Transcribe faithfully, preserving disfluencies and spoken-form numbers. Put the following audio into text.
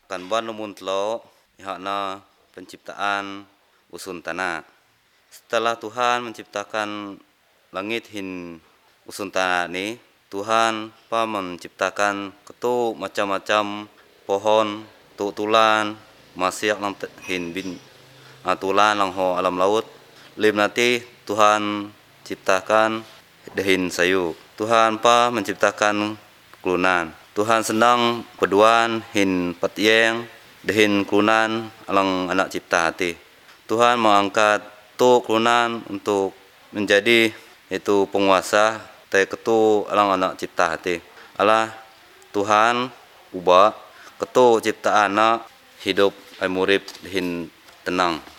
kan ban lumun telo ihakna penciptaan usun tanah. Setelah Tuhan menciptakan langit hin usun tanah ini, Tuhan pa menciptakan ketu macam-macam pohon, tu tulan, masiak lang hin bin uh, tulan lang ho alam laut. Lim nanti Tuhan ciptakan dehin sayu. Tuhan pa menciptakan kelunan. Tuhan senang peduan hin patieng dehin kelunan alang anak cipta hati. Tuhan mengangkat tu kelunan untuk menjadi itu penguasa te ketu alang anak cipta hati. Alah Tuhan ubah ketu ciptaan anak hidup ay murip dehin tenang.